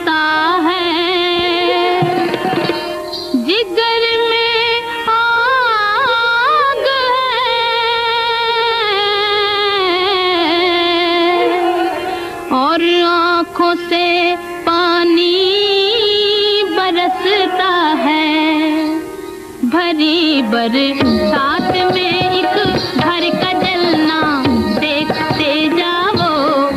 बरसता है, जिगर में आग है और आँखों से पानी बरसता है। भरी बरसात में एक घर का जलना देखते जाओ,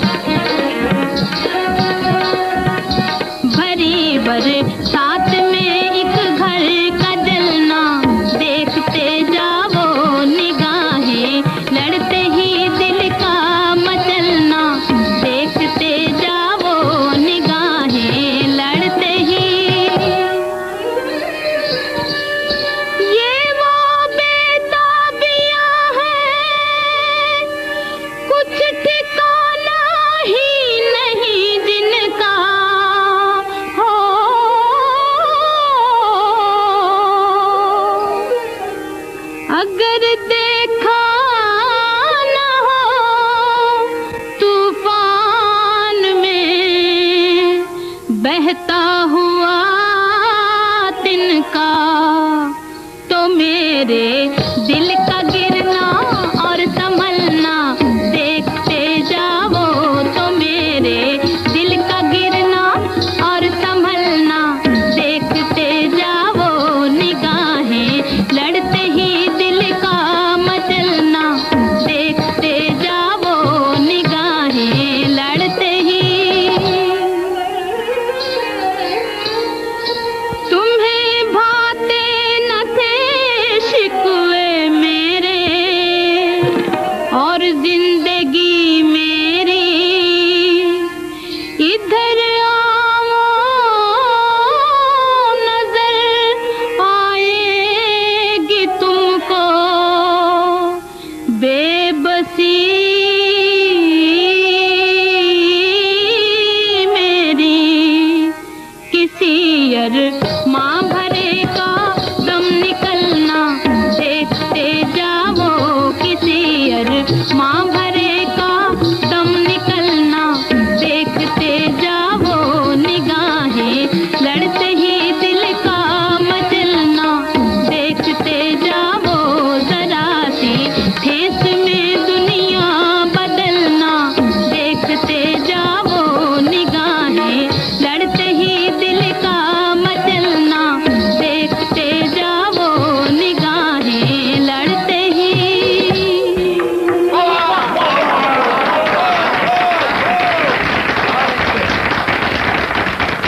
भरी बरसात में एक घर का जलना देखते जाओ। निगाहें लड़ते ही दिल का मचलना देखते जाओ, निगाहें लड़ते ही। ये वो बेताबियां हैं, कुछ ठिकाना ही नहीं जिनका हो। अगर देखा न हो तूफान में बहता